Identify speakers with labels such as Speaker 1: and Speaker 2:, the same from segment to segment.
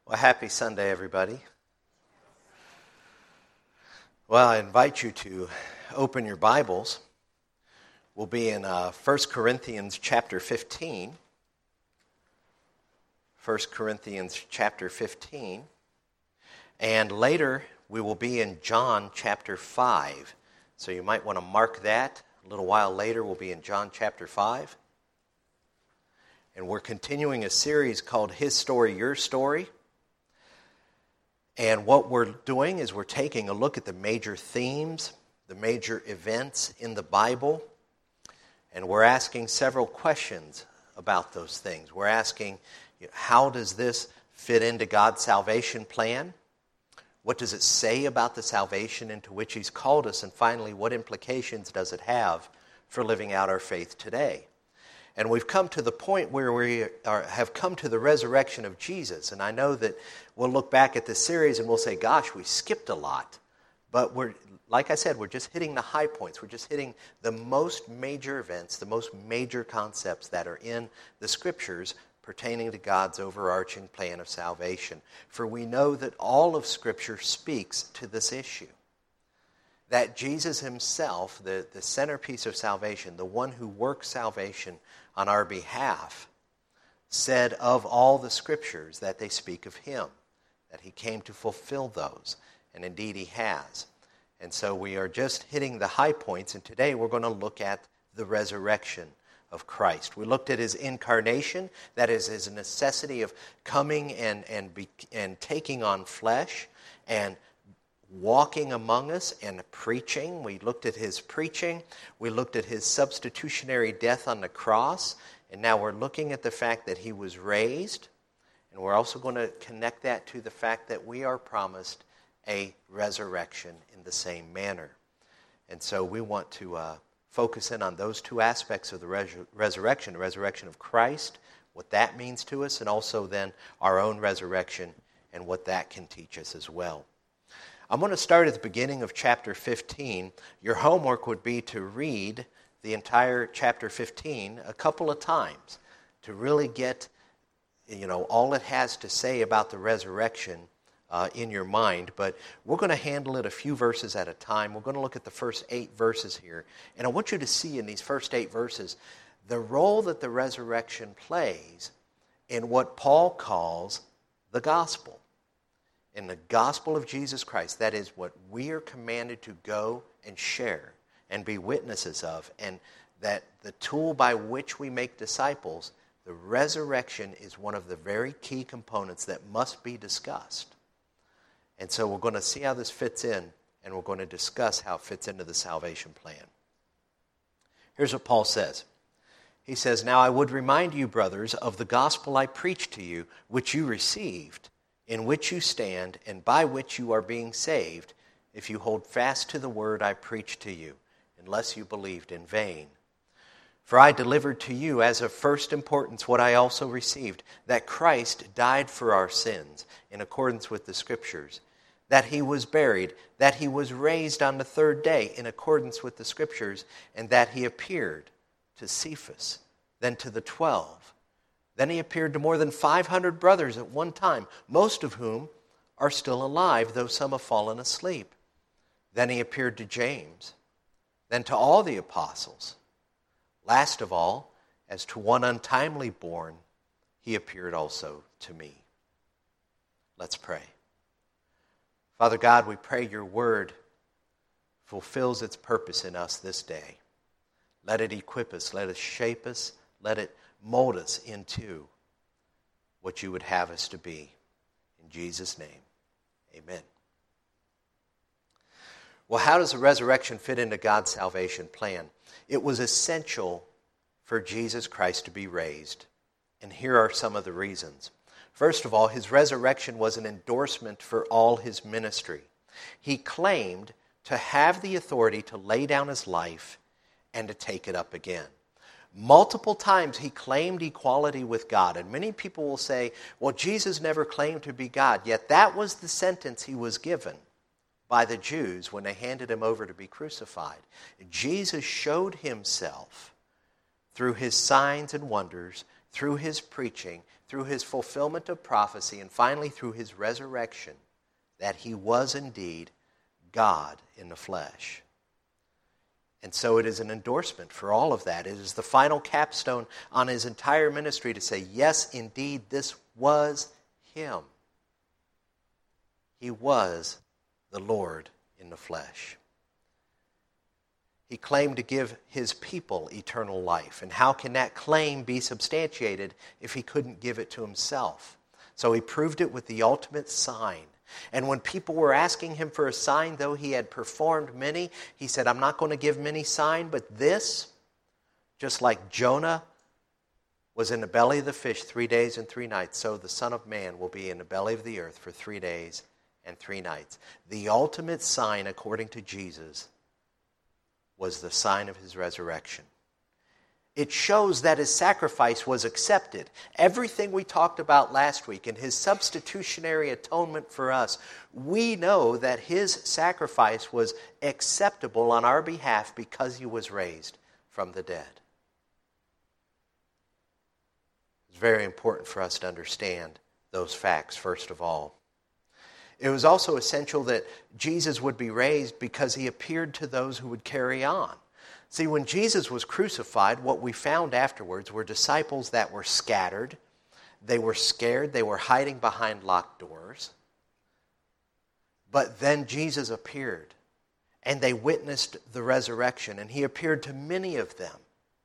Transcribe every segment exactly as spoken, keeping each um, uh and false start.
Speaker 1: Well, happy Sunday, everybody. Well, I invite you to open your Bibles. We'll be in uh, First Corinthians chapter fifteen. First Corinthians chapter fifteen. And later, we will be in John chapter five. So you might want to mark that. A little while later, we'll be in John chapter five. And we're continuing a series called His Story, Your Story. And what we're doing is we're taking a look at the major themes, the major events in the Bible, and we're asking several questions about those things. We're asking, you know, how does this fit into God's salvation plan? What does it say about the salvation into which He's called us? And finally, what implications does it have for living out our faith today? And we've come to the point where we are, have come to the resurrection of Jesus. And I know that we'll look back at this series and we'll say, gosh, we skipped a lot. But we're, like I said, we're just hitting the high points. We're just hitting the most major events, the most major concepts that are in the Scriptures pertaining to God's overarching plan of salvation. For we know that all of Scripture speaks to this issue. That Jesus Himself, the, the centerpiece of salvation, the one who works salvation on our behalf, said of all the Scriptures that they speak of Him, that He came to fulfill those, and indeed He has. And so we are just hitting the high points, and today we're going to look at the resurrection of Christ. We looked at His incarnation, that is His necessity of coming and, and, be, and taking on flesh, and walking among us and preaching. We looked at His preaching. We looked at His substitutionary death on the cross. And now we're looking at the fact that He was raised. And we're also going to connect that to the fact that we are promised a resurrection in the same manner. And so we want to uh, focus in on those two aspects of the res- resurrection, the resurrection of Christ, what that means to us, and also then our own resurrection and what that can teach us as well. I'm going to start at the beginning of chapter fifteen. Your homework would be to read the entire chapter fifteen a couple of times to really get, you know, all it has to say about the resurrection uh, in your mind. But we're going to handle it a few verses at a time. We're going to look at the first eight verses here. And I want you to see in these first eight verses the role that the resurrection plays in what Paul calls the gospel. In the gospel of Jesus Christ, that is what we are commanded to go and share and be witnesses of, and that the tool by which we make disciples, the resurrection is one of the very key components that must be discussed. And so we're going to see how this fits in, and we're going to discuss how it fits into the salvation plan. Here's what Paul says. He says, "Now I would remind you, brothers, of the gospel I preached to you, which you received, in which you stand, and by which you are being saved, if you hold fast to the word I preached to you, unless you believed in vain. For I delivered to you as of first importance what I also received, that Christ died for our sins, in accordance with the Scriptures, that He was buried, that He was raised on the third day, in accordance with the Scriptures, and that He appeared to Cephas, then to the twelve. Then He appeared to more than five hundred brothers at one time, most of whom are still alive, though some have fallen asleep. Then He appeared to James, then to all the apostles. Last of all, as to one untimely born, He appeared also to me." Let's pray. Father God, we pray Your word fulfills its purpose in us this day. Let it equip us, let it shape us, let it mold us into what You would have us to be. In Jesus' name, amen. Well, how does the resurrection fit into God's salvation plan? It was essential for Jesus Christ to be raised, and here are some of the reasons. First of all, His resurrection was an endorsement for all His ministry. He claimed to have the authority to lay down His life and to take it up again. Multiple times He claimed equality with God. And many people will say, well, Jesus never claimed to be God. Yet that was the sentence He was given by the Jews when they handed Him over to be crucified. Jesus showed Himself through His signs and wonders, through His preaching, through his fulfillment of prophecy, and finally through his resurrection, that he was indeed God in the flesh. And so it is an endorsement for all of that. It is the final capstone on his entire ministry to say, yes, indeed, this was him. He was the Lord in the flesh. He claimed to give his people eternal life. And how can that claim be substantiated if he couldn't give it to himself? So he proved it with the ultimate sign. And when people were asking him for a sign, though he had performed many, he said, I'm not going to give many sign, but this, just like Jonah was in the belly of the fish three days and three nights, so the Son of Man will be in the belly of the earth for three days and three nights. The ultimate sign, according to Jesus, was the sign of his resurrection. It shows that his sacrifice was accepted. Everything we talked about last week and his substitutionary atonement for us, we know that his sacrifice was acceptable on our behalf because he was raised from the dead. It's very important for us to understand those facts, first of all. It was also essential that Jesus would be raised because he appeared to those who would carry on. See, when Jesus was crucified, what we found afterwards were disciples that were scattered. They were scared. They were hiding behind locked doors. But then Jesus appeared, and they witnessed the resurrection, and he appeared to many of them.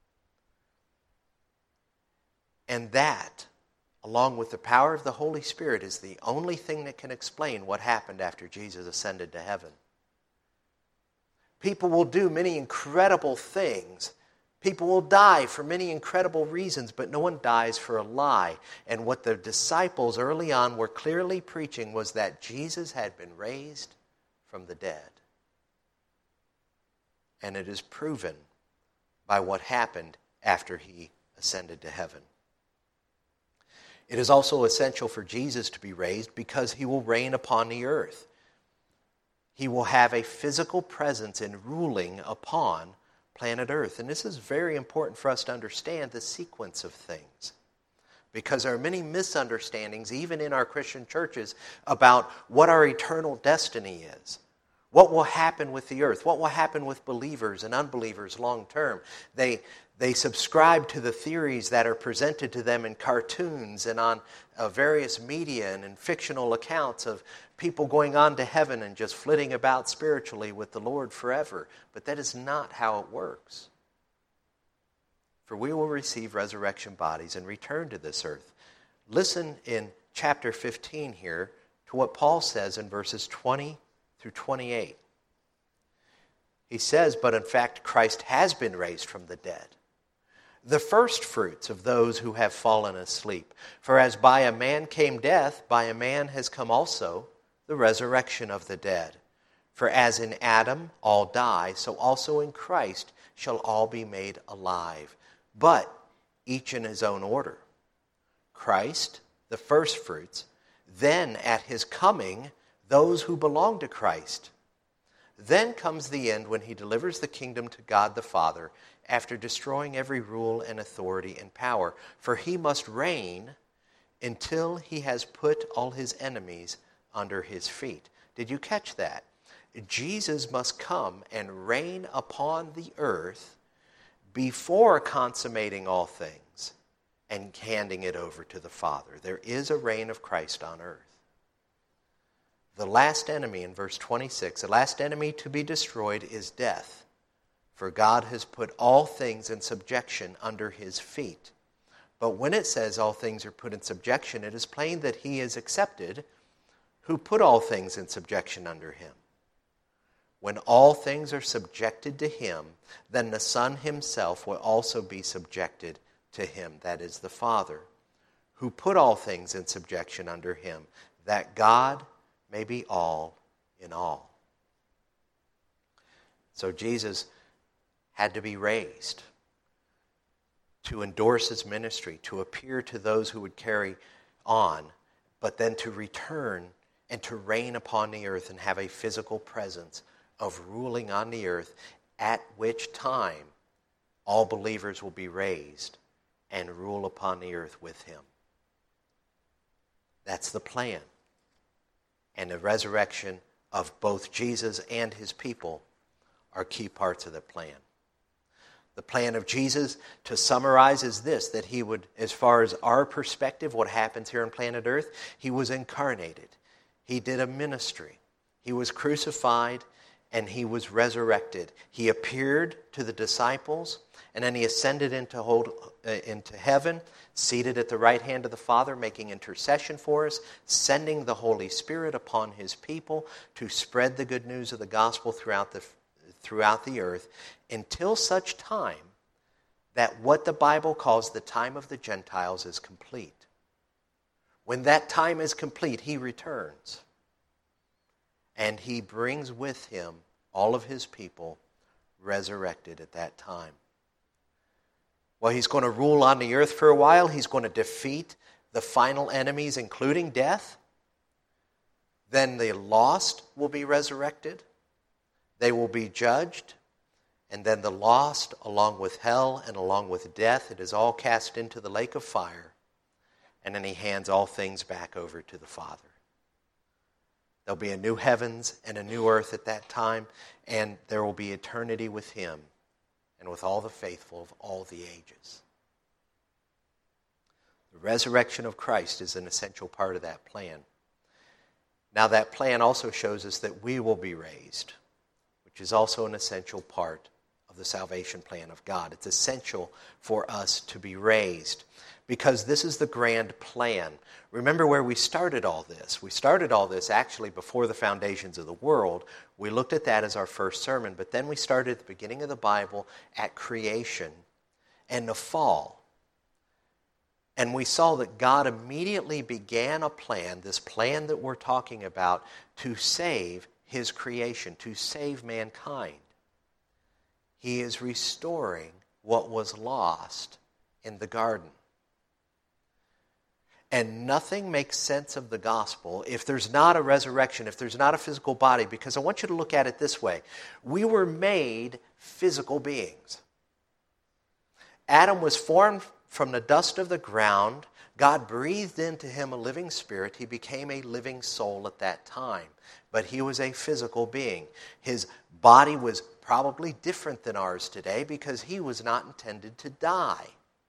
Speaker 1: And that, along with the power of the Holy Spirit, is the only thing that can explain what happened after Jesus ascended to heaven. People will do many incredible things. People will die for many incredible reasons, but no one dies for a lie. And what the disciples early on were clearly preaching was that Jesus had been raised from the dead. And it is proven by what happened after he ascended to heaven. It is also essential for Jesus to be raised because he will reign upon the earth. He will have a physical presence in ruling upon planet Earth. And this is very important for us to understand the sequence of things. Because there are many misunderstandings, even in our Christian churches, about what our eternal destiny is. What will happen with the earth? What will happen with believers and unbelievers long term? They They subscribe to the theories that are presented to them in cartoons and on uh, various media and in fictional accounts of people going on to heaven and just flitting about spiritually with the Lord forever. But that is not how it works. For we will receive resurrection bodies and return to this earth. Listen in chapter fifteen here to what Paul says in verses twenty through twenty-eight. He says, but in fact Christ has been raised from the dead, the first fruits of those who have fallen asleep. For as by a man came death, by a man has come also the resurrection of the dead. For as in Adam all die, so also in Christ shall all be made alive, but each in his own order. Christ, the first fruits, then at his coming, those who belong to Christ. Then comes the end when he delivers the kingdom to God the Father, after destroying every rule and authority and power. For he must reign until he has put all his enemies under his feet. Did you catch that? Jesus must come and reign upon the earth before consummating all things and handing it over to the Father. There is a reign of Christ on earth. The last enemy in verse twenty-six, the last enemy to be destroyed is death. For God has put all things in subjection under his feet. But when it says all things are put in subjection, it is plain that he is accepted who put all things in subjection under him. When all things are subjected to him, then the Son himself will also be subjected to him, that is the Father, who put all things in subjection under him, that God may be all in all. So Jesus had to be raised to endorse his ministry, to appear to those who would carry on, but then to return and to reign upon the earth and have a physical presence of ruling on the earth, at which time all believers will be raised and rule upon the earth with him. That's the plan. And the resurrection of both Jesus and his people are key parts of the plan. The plan of Jesus, to summarize, is this, that he would, as far as our perspective, what happens here on planet Earth, he was incarnated. He did a ministry. He was crucified and he was resurrected. He appeared to the disciples and then he ascended into, hold, uh, into heaven, seated at the right hand of the Father, making intercession for us, sending the Holy Spirit upon his people to spread the good news of the gospel throughout the throughout the earth, until such time that what the Bible calls the time of the Gentiles is complete. When that time is complete, he returns. And he brings with him all of his people resurrected at that time. Well, he's going to rule on the earth for a while. He's going to defeat the final enemies, including death. Then the lost will be resurrected. They will be judged, and then the lost, along with hell and along with death, it is all cast into the lake of fire, and then he hands all things back over to the Father. There'll be a new heavens and a new earth at that time, and there will be eternity with him and with all the faithful of all the ages. The resurrection of Christ is an essential part of that plan. Now that plan also shows us that we will be raised, which is also an essential part of the salvation plan of God. It's essential for us to be raised because this is the grand plan. Remember where we started all this. We started all this actually before the foundations of the world. We looked at that as our first sermon, but then we started at the beginning of the Bible at creation and the fall. And we saw that God immediately began a plan, this plan that we're talking about, to save his creation, to save mankind. He is restoring what was lost in the garden. And nothing makes sense of the gospel if there's not a resurrection, if there's not a physical body, because I want you to look at it this way. We were made physical beings. Adam was formed from the dust of the ground. God breathed into him a living spirit. He became a living soul at that time. But he was a physical being. His body was probably different than ours today because he was not intended to die.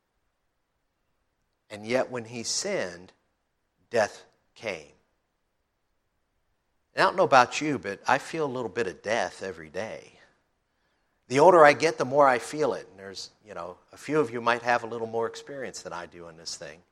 Speaker 1: And yet when he sinned, death came. And I don't know about you, but I feel a little bit of death every day. The older I get, the more I feel it. And there's, you know, a few of you might have a little more experience than I do in this thing.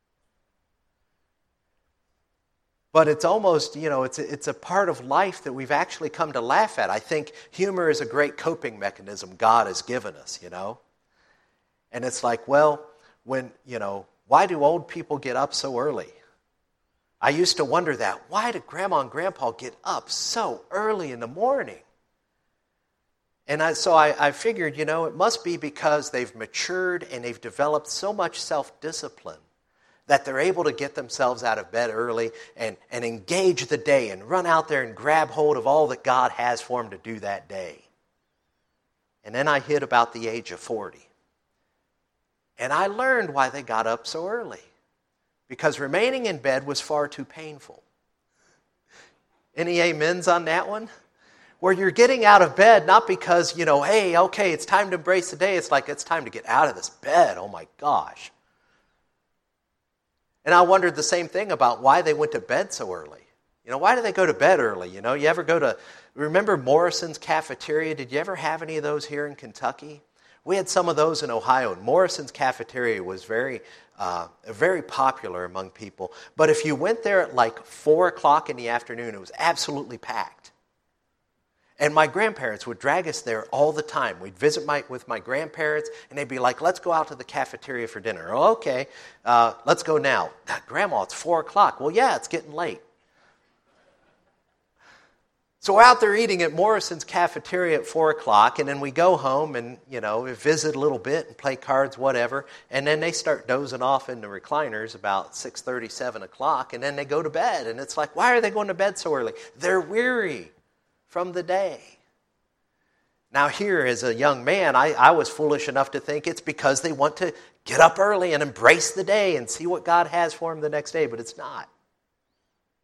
Speaker 1: But it's almost, you know, it's a, it's a part of life that we've actually come to laugh at. I think humor is a great coping mechanism God has given us, you know. And it's like, well, when, you know, why do old people get up so early? I used to wonder that. Why did Grandma and Grandpa get up so early in the morning? And I, so I, I figured, you know, it must be because they've matured and they've developed so much self-discipline that they're able to get themselves out of bed early and, and engage the day and run out there and grab hold of all that God has for them to do that day. And then I hit about the age of forty. And I learned why they got up so early. Because remaining in bed was far too painful. Any amens on that one? Where you're getting out of bed not because, you know, hey, okay, it's time to embrace the day. It's like, it's time to get out of this bed. Oh my gosh. And I wondered the same thing about why they went to bed so early. You know, why do they go to bed early? You know, you ever go to, remember Morrison's Cafeteria? Did you ever have any of those here in Kentucky? We had some of those in Ohio, and Morrison's Cafeteria was very, uh, very popular among people. But if you went there at like four o'clock in the afternoon, it was absolutely packed. And my grandparents would drag us there all the time. We'd visit my, with my grandparents, and they'd be like, let's go out to the cafeteria for dinner. Oh, okay, uh, let's go now. Grandma, it's four o'clock. Well, yeah, it's getting late. So we're out there eating at Morrison's Cafeteria at four o'clock, and then we go home and, you know, we visit a little bit and play cards, whatever, and then they start dozing off in the recliners about six thirty, seven o'clock, and then they go to bed. And it's like, why are they going to bed so early? They're weary from the day. Now here, as a young man, I, I was foolish enough to think it's because they want to get up early and embrace the day and see what God has for them the next day, but it's not.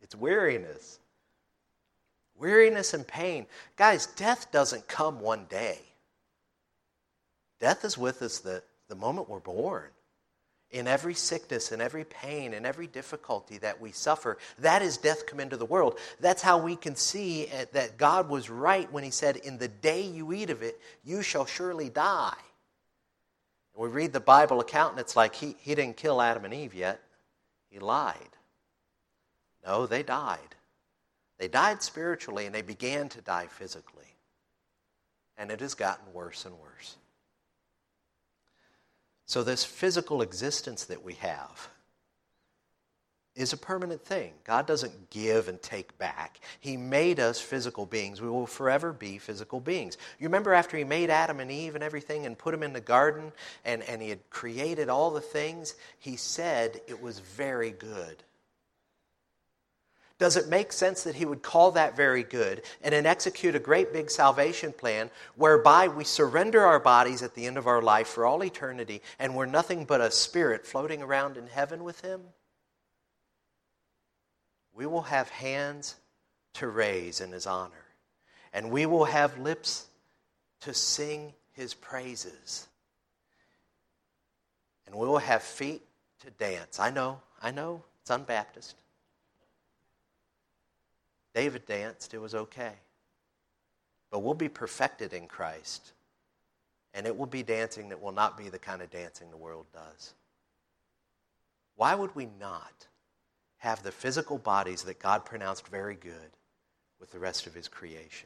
Speaker 1: It's weariness. Weariness and pain. Guys, death doesn't come one day. Death is with us the, the moment we're born. In every sickness, in every pain, in every difficulty that we suffer, that is death come into the world. That's how we can see that God was right when he said, in the day you eat of it, you shall surely die. And we read the Bible account and it's like he, he didn't kill Adam and Eve yet. He lied. No, they died. They died spiritually and they began to die physically. And it has gotten worse and worse. So this physical existence that we have is a permanent thing. God doesn't give and take back. He made us physical beings. We will forever be physical beings. You remember after he made Adam and Eve and everything and put them in the garden and, and he had created all the things, he said it was very good. Does it make sense that he would call that very good and then execute a great big salvation plan whereby we surrender our bodies at the end of our life for all eternity and we're nothing but a spirit floating around in heaven with him? We will have hands to raise in his honor, and we will have lips to sing his praises, and we will have feet to dance. I know, I know, it's unbaptist. David danced, it was okay. But we'll be perfected in Christ. And it will be dancing that will not be the kind of dancing the world does. Why would we not have the physical bodies that God pronounced very good with the rest of his creation?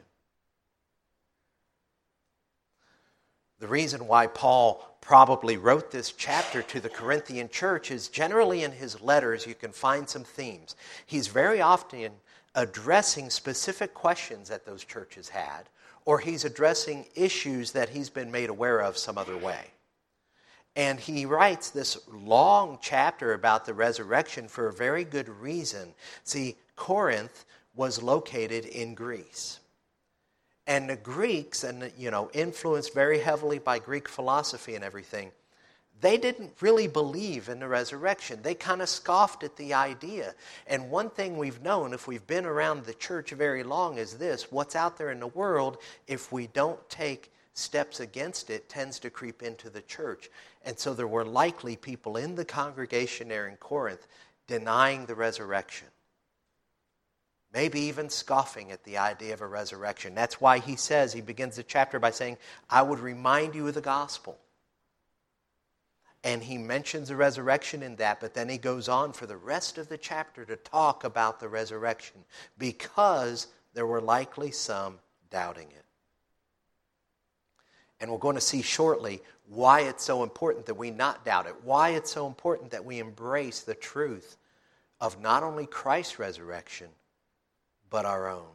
Speaker 1: The reason why Paul probably wrote this chapter to the Corinthian church is generally in his letters you can find some themes. He's very often addressing specific questions that those churches had, or he's addressing issues that he's been made aware of some other way. And he writes this long chapter about the resurrection for a very good reason. See, Corinth was located in Greece. And the Greeks, and you know, influenced very heavily by Greek philosophy and everything, they didn't really believe in the resurrection. They kind of scoffed at the idea. And one thing we've known, if we've been around the church very long, is this: what's out there in the world, if we don't take steps against it, tends to creep into the church. And so there were likely people in the congregation there in Corinth denying the resurrection. Maybe even scoffing at the idea of a resurrection. That's why he says, he begins the chapter by saying, I would remind you of the gospel. And he mentions the resurrection in that, but then he goes on for the rest of the chapter to talk about the resurrection because there were likely some doubting it. And we're going to see shortly why it's so important that we not doubt it, why it's so important that we embrace the truth of not only Christ's resurrection, but our own.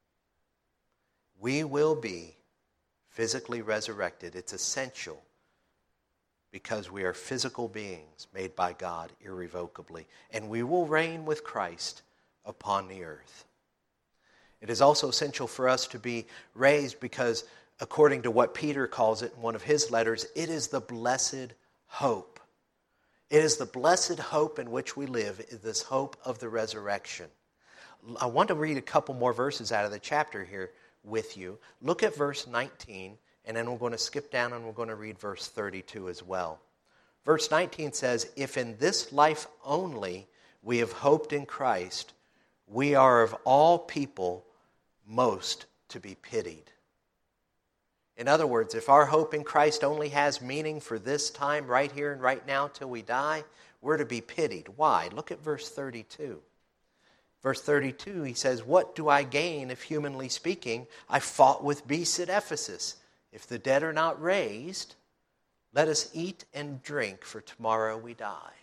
Speaker 1: We will be physically resurrected. It's essential because we are physical beings made by God irrevocably, and we will reign with Christ upon the earth. It is also essential for us to be raised because, according to what Peter calls it in one of his letters, it is the blessed hope. It is the blessed hope in which we live, this hope of the resurrection. I want to read a couple more verses out of the chapter here with you. Look at verse nineteen, and then we're going to skip down and we're going to read verse thirty-two as well. Verse nineteen says, if in this life only we have hoped in Christ, we are of all people most to be pitied. In other words, if our hope in Christ only has meaning for this time, right here and right now till we die, we're to be pitied. Why? Look at verse thirty-two. Verse thirty-two, he says, what do I gain if, humanly speaking, I fought with beasts at Ephesus? If the dead are not raised, let us eat and drink, for tomorrow we die.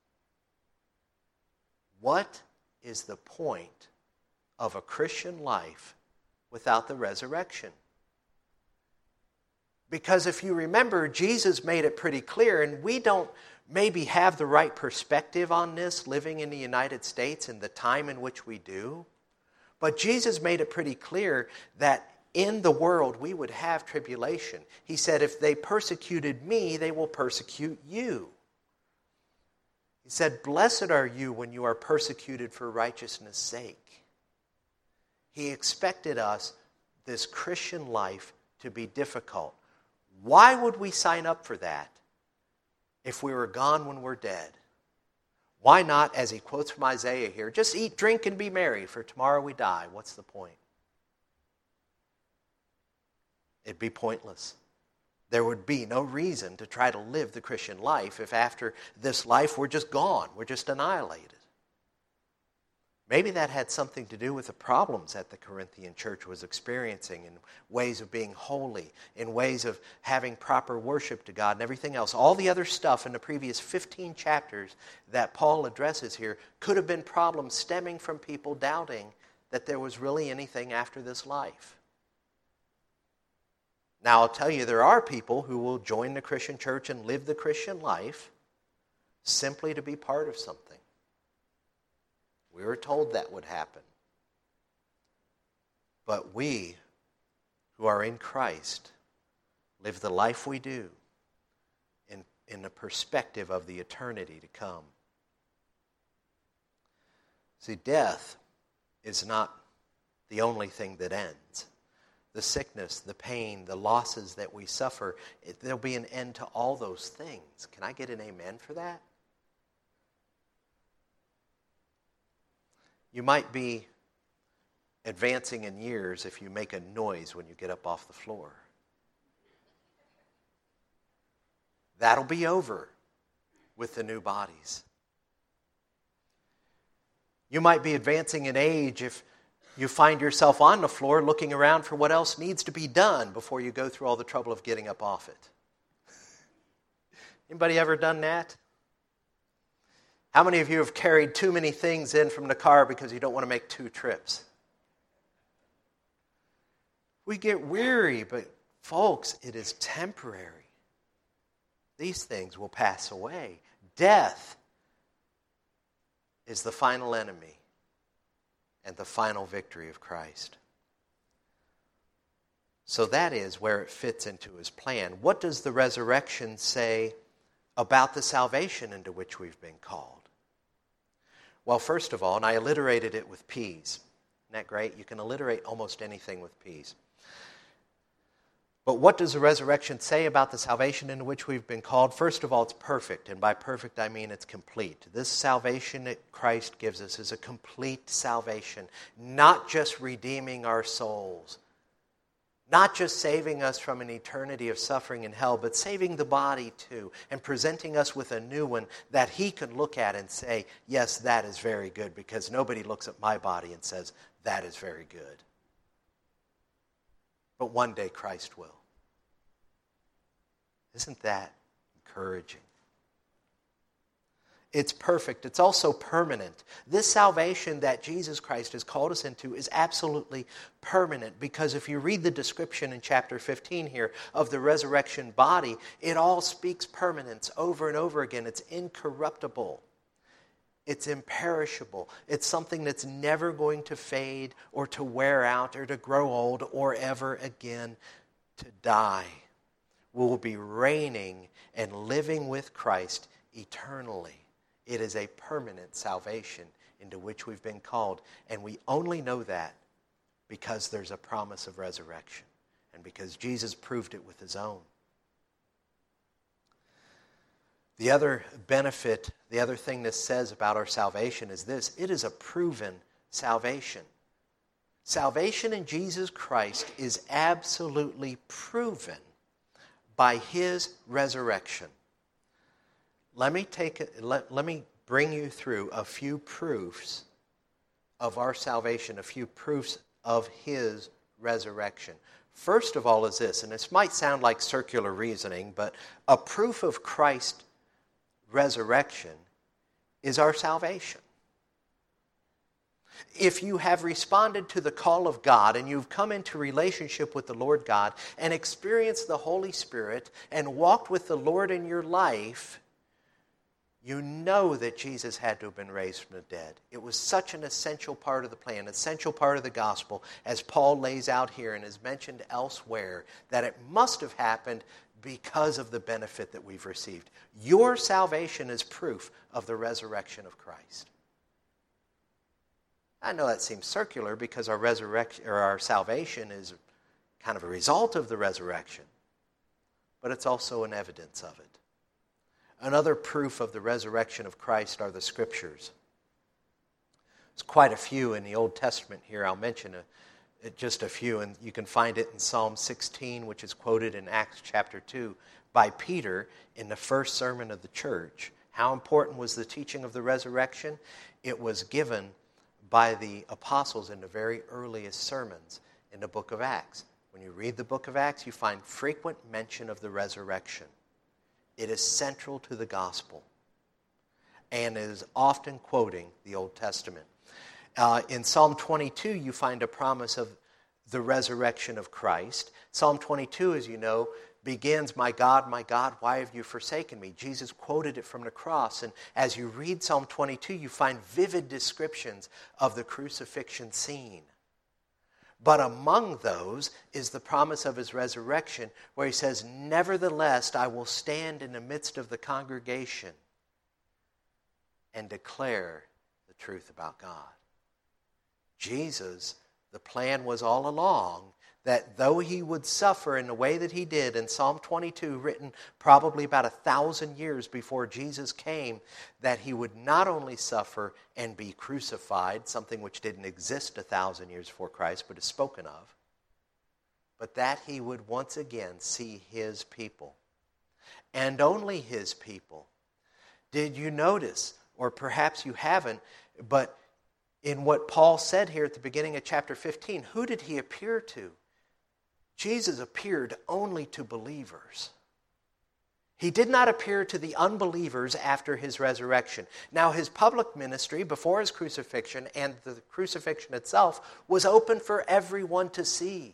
Speaker 1: What is the point of a Christian life without the resurrection? Because if you remember, Jesus made it pretty clear, and we don't maybe have the right perspective on this living in the United States in the time in which we do. But Jesus made it pretty clear that in the world we would have tribulation. He said, if they persecuted me, they will persecute you. He said, "Blessed are you when you are persecuted for righteousness' sake." He expected us, this Christian life, to be difficult. Why would we sign up for that if we were gone when we're dead? Why not, as he quotes from Isaiah here, just eat, drink, and be merry, for tomorrow we die? What's the point? It'd be pointless. There would be no reason to try to live the Christian life if after this life we're just gone, we're just annihilated. Maybe that had something to do with the problems that the Corinthian church was experiencing in ways of being holy, in ways of having proper worship to God and everything else. All the other stuff in the previous fifteen chapters that Paul addresses here could have been problems stemming from people doubting that there was really anything after this life. Now, I'll tell you, there are people who will join the Christian church and live the Christian life simply to be part of something. We were told that would happen. But we, who are in Christ, live the life we do in, in the perspective of the eternity to come. See, death is not the only thing that ends. The sickness, the pain, the losses that we suffer, it, there'll be an end to all those things. Can I get an amen for that? You might be advancing in years if you make a noise when you get up off the floor. That'll be over with the new bodies. You might be advancing in age if you find yourself on the floor looking around for what else needs to be done before you go through all the trouble of getting up off it. Anybody ever done that? How many of you have carried too many things in from the car because you don't want to make two trips? We get weary, but folks, it is temporary. These things will pass away. Death is the final enemy and the final victory of Christ. So that is where it fits into his plan. What does the resurrection say about the salvation into which we've been called? Well, first of all, and I alliterated it with P's. Isn't that great? You can alliterate almost anything with P's. But what does the resurrection say about the salvation into which we've been called? First of all, it's perfect, and by perfect I mean it's complete. This salvation that Christ gives us is a complete salvation, not just redeeming our souls, not just saving us from an eternity of suffering in hell, but saving the body too, and presenting us with a new one that he can look at and say, yes, that is very good, because nobody looks at my body and says, that is very good. But one day Christ will. Isn't that encouraging? It's perfect. It's also permanent. This salvation that Jesus Christ has called us into is absolutely permanent, because if you read the description in chapter fifteen here of the resurrection body, it all speaks permanence over and over again. It's incorruptible. It's imperishable. It's something that's never going to fade or to wear out or to grow old or ever again to die. We will be reigning and living with Christ eternally. It is a permanent salvation into which we've been called. And we only know that because there's a promise of resurrection and because Jesus proved it with his own. The other benefit, the other thing this says about our salvation is this: it is a proven salvation. Salvation in Jesus Christ is absolutely proven by his resurrection. Let me take it, let, let me bring you through a few proofs of our salvation, a few proofs of his resurrection. First of all is this, and this might sound like circular reasoning, but a proof of Christ's resurrection is our salvation. If you have responded to the call of God and you've come into relationship with the Lord God and experienced the Holy Spirit and walked with the Lord in your life, you know that Jesus had to have been raised from the dead. It was such an essential part of the plan, an essential part of the gospel, as Paul lays out here and is mentioned elsewhere, that it must have happened because of the benefit that we've received. Your salvation is proof of the resurrection of Christ. I know that seems circular because our resurrection or our salvation is kind of a result of the resurrection, but it's also an evidence of it. Another proof of the resurrection of Christ are the Scriptures. There's quite a few in the Old Testament here. I'll mention a, just a few, and you can find it in Psalm sixteen, which is quoted in Acts chapter two by Peter in the first sermon of the church. How important was the teaching of the resurrection? It was given by the apostles in the very earliest sermons in the book of Acts. When you read the book of Acts, you find frequent mention of the resurrection. It is central to the gospel and is often quoting the Old Testament. Uh, in Psalm twenty-two, you find a promise of the resurrection of Christ. Psalm twenty-two, as you know, begins, "My God, my God, why have you forsaken me?" Jesus quoted it from the cross. And as you read Psalm twenty-two, you find vivid descriptions of the crucifixion scene. But among those is the promise of his resurrection, where he says, "Nevertheless, I will stand in the midst of the congregation and declare the truth about God." Jesus, the plan was all along that though he would suffer in the way that he did in Psalm twenty-two, written probably about a thousand years before Jesus came, that he would not only suffer and be crucified, something which didn't exist a thousand years before Christ, but is spoken of, but that he would once again see his people, and only his people. Did you notice, or perhaps you haven't, but in what Paul said here at the beginning of chapter fifteen, who did he appear to? Jesus appeared only to believers. He did not appear to the unbelievers after his resurrection. Now, his public ministry before his crucifixion and the crucifixion itself was open for everyone to see.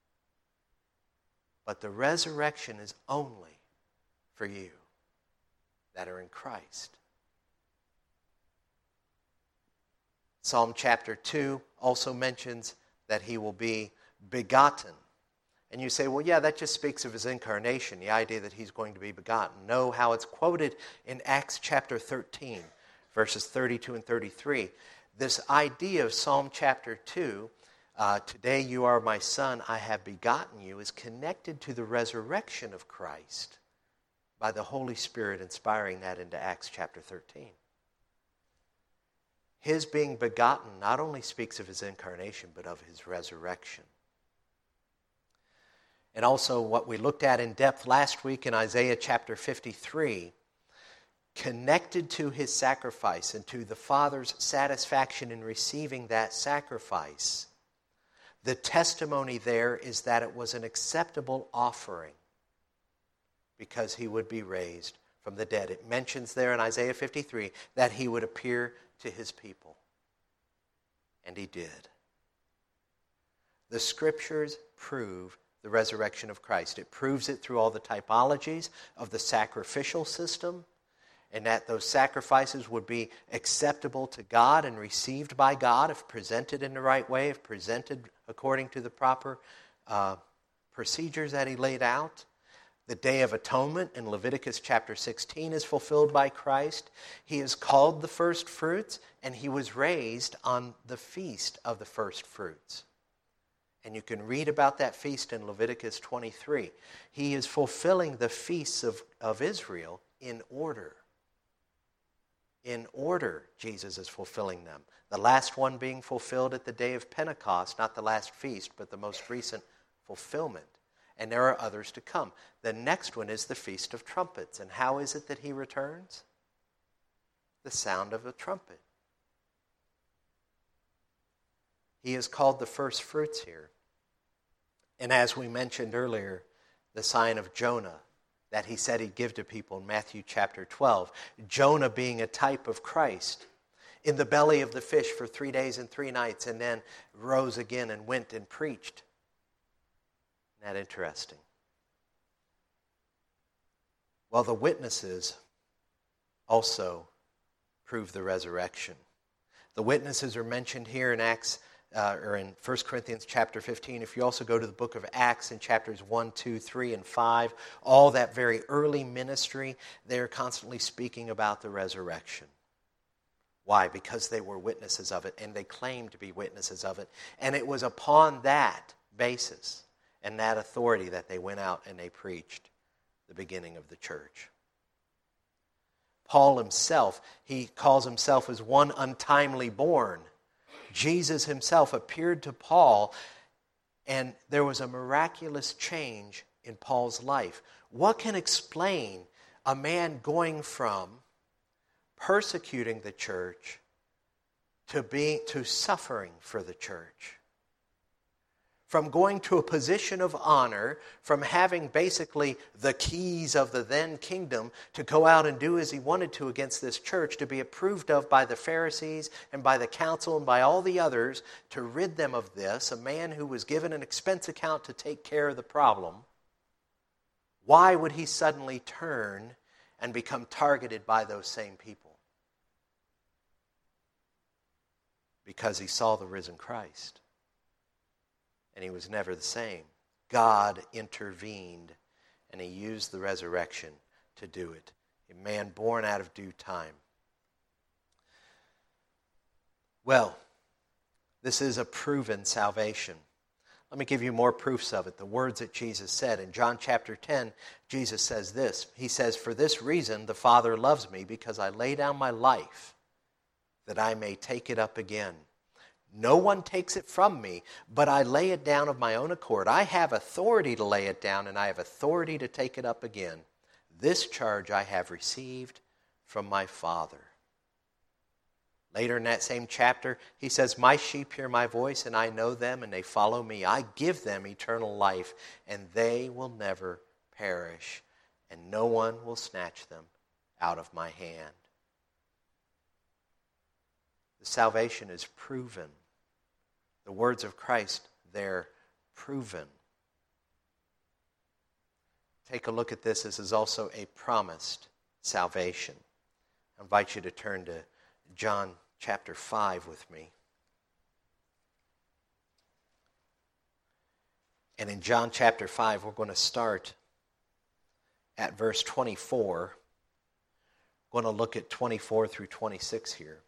Speaker 1: But the resurrection is only for you that are in Christ. Psalm chapter two also mentions that he will be begotten. And you say, well, yeah, that just speaks of his incarnation, the idea that he's going to be begotten. No, how it's quoted in Acts chapter thirteen, verses thirty-two and thirty-three. This idea of Psalm chapter two, uh, "Today you are my son, I have begotten you," is connected to the resurrection of Christ by the Holy Spirit inspiring that into Acts chapter thirteen. His being begotten not only speaks of his incarnation, but of his resurrection. And also what we looked at in depth last week in Isaiah chapter fifty-three, connected to his sacrifice and to the Father's satisfaction in receiving that sacrifice, the testimony there is that it was an acceptable offering because he would be raised from the dead. It mentions there in Isaiah fifty-three that he would appear to his people. And he did. The Scriptures prove the resurrection of Christ. It proves it through all the typologies of the sacrificial system, and that those sacrifices would be acceptable to God and received by God if presented in the right way, if presented according to the proper uh, procedures that he laid out. The Day of Atonement in Leviticus chapter sixteen is fulfilled by Christ. He is called the first fruits, and he was raised on the feast of the first fruits. And you can read about that feast in Leviticus twenty-three. He is fulfilling the feasts of, of Israel in order. In order, Jesus is fulfilling them. The last one being fulfilled at the day of Pentecost, not the last feast, but the most recent fulfillment. And there are others to come. The next one is the Feast of Trumpets. And how is it that he returns? The sound of a trumpet. He is called the first fruits here. And as we mentioned earlier, the sign of Jonah that he said he'd give to people in Matthew chapter twelve. Jonah being a type of Christ in the belly of the fish for three days and three nights, and then rose again and went and preached. Isn't that interesting? Well, the witnesses also prove the resurrection. The witnesses are mentioned here in Acts uh, or in First Corinthians chapter fifteen, if you also go to the book of Acts in chapters one, two, three, and five, all that very early ministry, they're constantly speaking about the resurrection. Why? Because they were witnesses of it, and they claimed to be witnesses of it. And it was upon that basis and that authority that they went out and they preached the beginning of the church. Paul himself, he calls himself as one untimely born. Jesus himself appeared to Paul, and there was a miraculous change in Paul's life. What can explain a man going from persecuting the church to being to suffering for the church? From going to a position of honor, from having basically the keys of the then kingdom to go out and do as he wanted to against this church, to be approved of by the Pharisees and by the council and by all the others, to rid them of this, a man who was given an expense account to take care of the problem. Why would he suddenly turn and become targeted by those same people? Because he saw the risen Christ. And he was never the same. God intervened, and he used the resurrection to do it. A man born out of due time. Well, this is a proven salvation. Let me give you more proofs of it. The words that Jesus said. In John chapter ten, Jesus says this. He says, "For this reason the Father loves me, because I lay down my life, that I may take it up again. No one takes it from me, but I lay it down of my own accord. I have authority to lay it down, and I have authority to take it up again. This charge I have received from my Father." Later in that same chapter, he says, "My sheep hear my voice, and I know them, and they follow me. I give them eternal life, and they will never perish, and no one will snatch them out of my hand." The salvation is proven. The words of Christ, they're proven. Take a look at this. This is also a promised salvation. I invite you to turn to John chapter five with me. And in John chapter five, we're going to start at verse twenty-four. We're going to look at twenty-four through twenty-six here.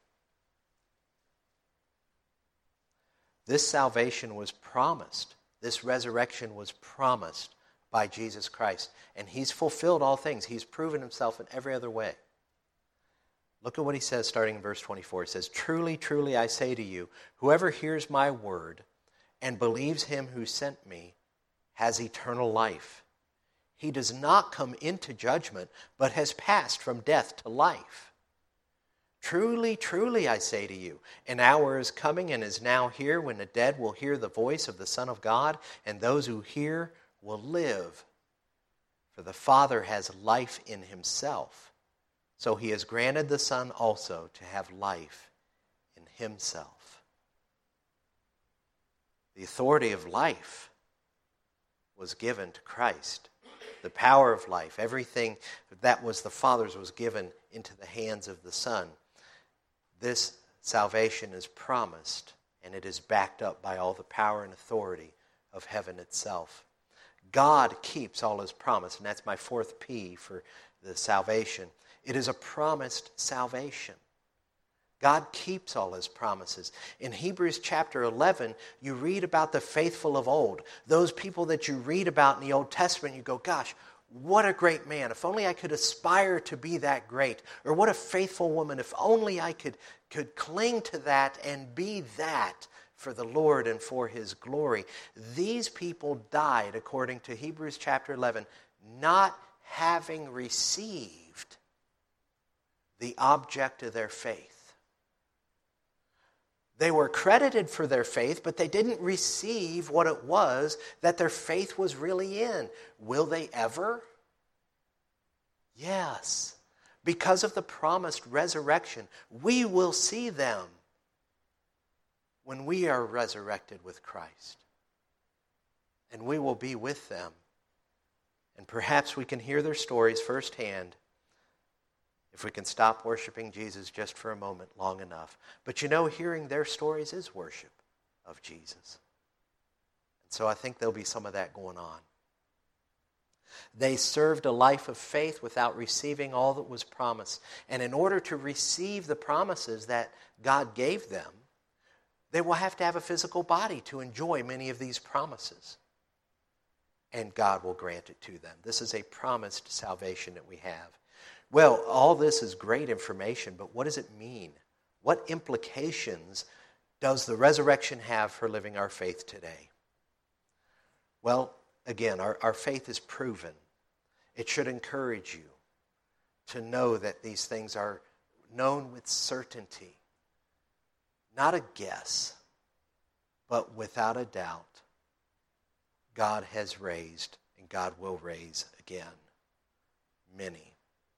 Speaker 1: This salvation was promised. This resurrection was promised by Jesus Christ. And he's fulfilled all things. He's proven himself in every other way. Look at what he says starting in verse twenty-four. He says, "Truly, truly, I say to you, whoever hears my word and believes him who sent me has eternal life. He does not come into judgment, but has passed from death to life. Truly, truly, I say to you, an hour is coming and is now here when the dead will hear the voice of the Son of God, and those who hear will live. For the Father has life in himself, so he has granted the Son also to have life in himself." The authority of life was given to Christ. The power of life, everything that was the Father's was given into the hands of the Son. This salvation is promised, and it is backed up by all the power and authority of heaven itself. God keeps all his promise, and that's my fourth P for the salvation. It is a promised salvation. God keeps all his promises. In Hebrews chapter eleven, you read about the faithful of old. Those people that you read about in the Old Testament, you go, gosh, what a great man. If only I could aspire to be that great. Or what a faithful woman. If only I could, could cling to that and be that for the Lord and for his glory. These people died, according to Hebrews chapter eleven, not having received the object of their faith. They were credited for their faith, but they didn't receive what it was that their faith was really in. Will they ever? Yes. Because of the promised resurrection, we will see them when we are resurrected with Christ. And we will be with them. And perhaps we can hear their stories firsthand if we can stop worshiping Jesus just for a moment long enough. But you know, hearing their stories is worship. of Jesus. And so I think there'll be some of that going on. They served a life of faith without receiving all that was promised. And in order to receive the promises that God gave them, they will have to have a physical body to enjoy many of these promises. And God will grant it to them. This is a promised salvation that we have. Well, all this is great information, but what does it mean? What implications does the resurrection have for living our faith today? Well, again, our, our faith is proven. It should encourage you to know that these things are known with certainty. Not a guess, but without a doubt, God has raised and God will raise again many.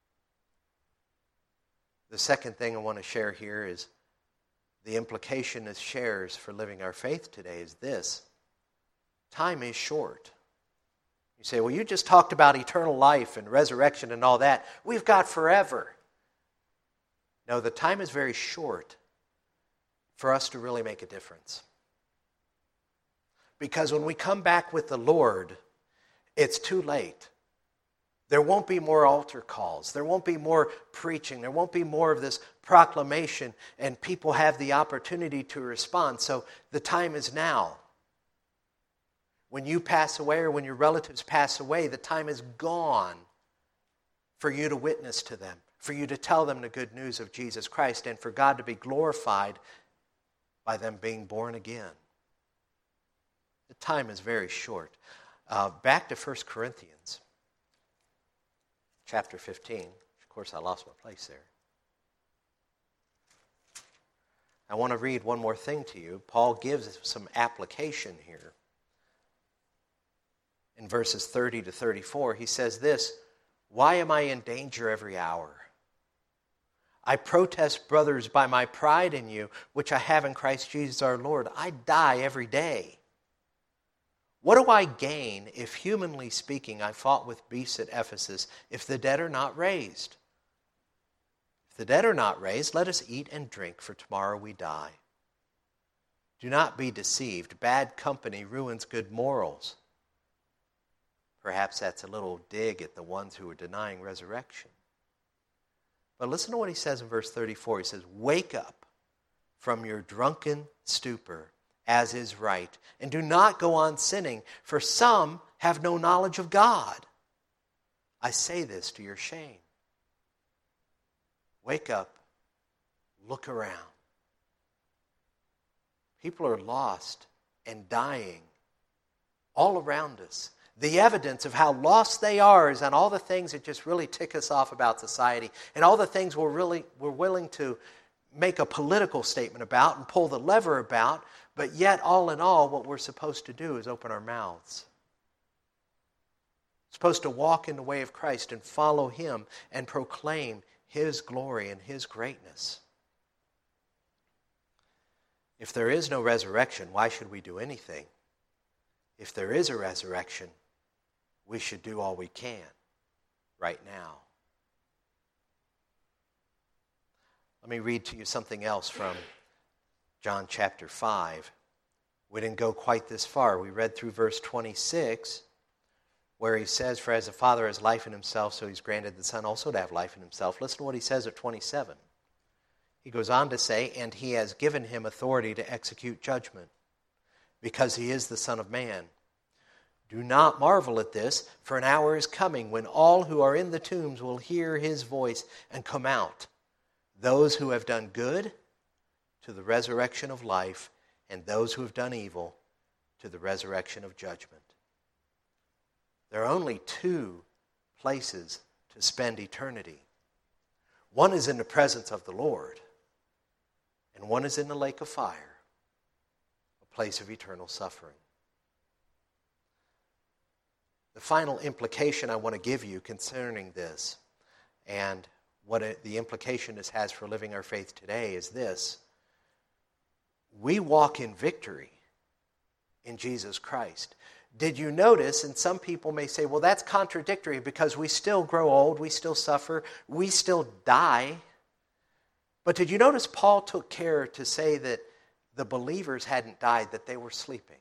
Speaker 1: The second thing I want to share here is the implication it shares for living our faith today is this. Time is short. You say, well, you just talked about eternal life and resurrection and all that. We've got forever. No, the time is very short for us to really make a difference. Because when we come back with the Lord, it's too late. There won't be more altar calls. There won't be more preaching. There won't be more of this proclamation, and people have the opportunity to respond. So the time is now. When you pass away or when your relatives pass away, the time is gone for you to witness to them, for you to tell them the good news of Jesus Christ, and for God to be glorified by them being born again. The time is very short. Uh, back to First Corinthians, chapter fifteen. Of course, I lost my place there. I want to read one more thing to you. Paul gives some application here. In verses thirty to thirty-four, he says this, "Why am I in danger every hour? I protest, brothers, by my pride in you, which I have in Christ Jesus our Lord. I die every day. What do I gain if, humanly speaking, I fought with beasts at Ephesus, if the dead are not raised? If the dead are not raised, let us eat and drink, for tomorrow we die. Do not be deceived. Bad company ruins good morals." Perhaps that's a little dig at the ones who are denying resurrection. But listen to what he says in verse thirty-four. He says, "Wake up from your drunken stupor, as is right, and do not go on sinning, for some have no knowledge of God. I say this to your shame." Wake up. Look around. People are lost and dying all around us. The evidence of how lost they are is on all the things that just really tick us off about society, and all the things we're really we're willing to make a political statement about and pull the lever about, but yet all in all what we're supposed to do is open our mouths. We're supposed to walk in the way of Christ and follow Him and proclaim His glory and His greatness. If there is no resurrection, why should we do anything? If there is a resurrection, we should do all we can right now. Let me read to you something else from John chapter five. We didn't go quite this far. We read through verse twenty-six, where he says, "For as the Father has life in himself, so he's granted the Son also to have life in himself." Listen to what he says at twenty-seven. He goes on to say, "And he has given him authority to execute judgment, because he is the Son of Man. Do not marvel at this, for an hour is coming when all who are in the tombs will hear his voice and come out. Those who have done good to the resurrection of life, and those who have done evil to the resurrection of judgment." There are only two places to spend eternity. One is in the presence of the Lord, and one is in the lake of fire, a place of eternal suffering. The final implication I want to give you concerning this, and what it, the implication this has for living our faith today, is this. We walk in victory in Jesus Christ. Did you notice, and some people may say, well, that's contradictory because we still grow old, we still suffer, we still die. But did you notice Paul took care to say that the believers hadn't died, that they were sleeping.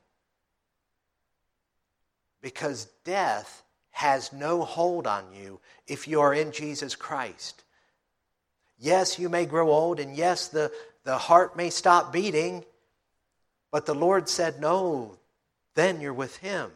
Speaker 1: Because death has no hold on you if you are in Jesus Christ. Yes, you may grow old, and yes, the, the heart may stop beating, but the Lord said, no, then you're with Him.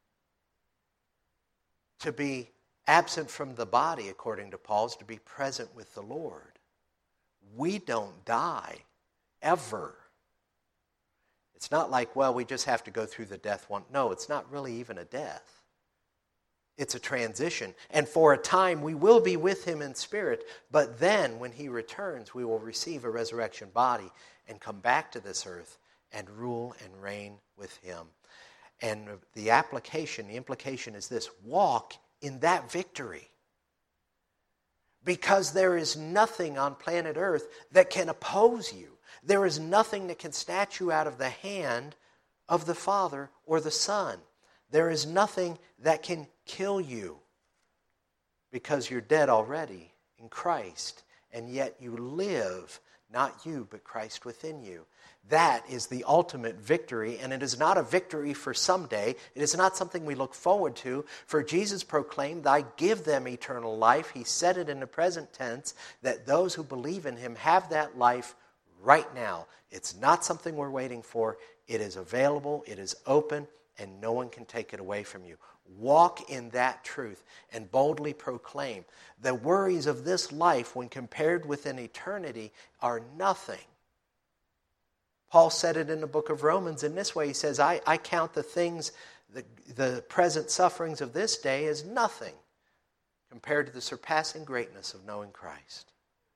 Speaker 1: To be absent from the body, according to Paul, is to be present with the Lord. We don't die, ever. It's not like, well, we just have to go through the death one. No, it's not really even a death. It's a transition. And for a time, we will be with Him in spirit. But then, when He returns, we will receive a resurrection body and come back to this earth and rule and reign with Him. And the application, the implication is this: walk in that victory. Because there is nothing on planet Earth that can oppose you. There is nothing that can snatch you out of the hand of the Father or the Son. There is nothing that can kill you, because you're dead already in Christ, and yet you live, not you, but Christ within you. That is the ultimate victory, and it is not a victory for someday. It is not something we look forward to, for Jesus proclaimed, I give them eternal life. He said it in the present tense, that those who believe in Him have that life right now. It's not something we're waiting for. It is available, it is open, and no one can take it away from you. Walk in that truth and boldly proclaim. The worries of this life, when compared with an eternity, are nothing. Paul said it in the book of Romans in this way. He says, I, I count the things, the, the present sufferings of this day as nothing compared to the surpassing greatness of knowing Christ.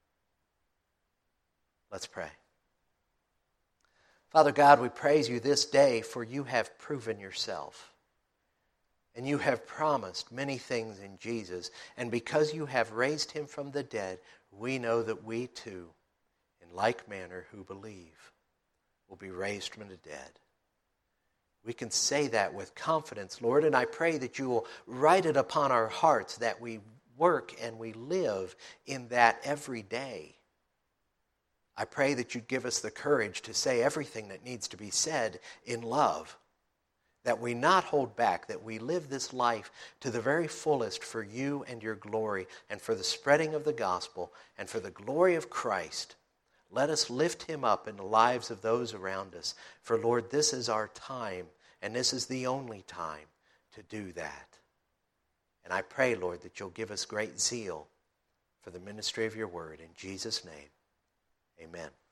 Speaker 1: Let's pray. Father God, we praise You this day, for You have proven Yourself. And You have promised many things in Jesus. And because You have raised Him from the dead, we know that we too, in like manner who believe, will be raised from the dead. We can say that with confidence, Lord, and I pray that You will write it upon our hearts, that we work and we live in that every day. I pray that You'd give us the courage to say everything that needs to be said in love, that we not hold back, that we live this life to the very fullest for You and Your glory, and for the spreading of the gospel, and for the glory of Christ. Let us lift Him up in the lives of those around us. For Lord, this is our time, and this is the only time to do that. And I pray, Lord, that You'll give us great zeal for the ministry of Your word. In Jesus' name, amen.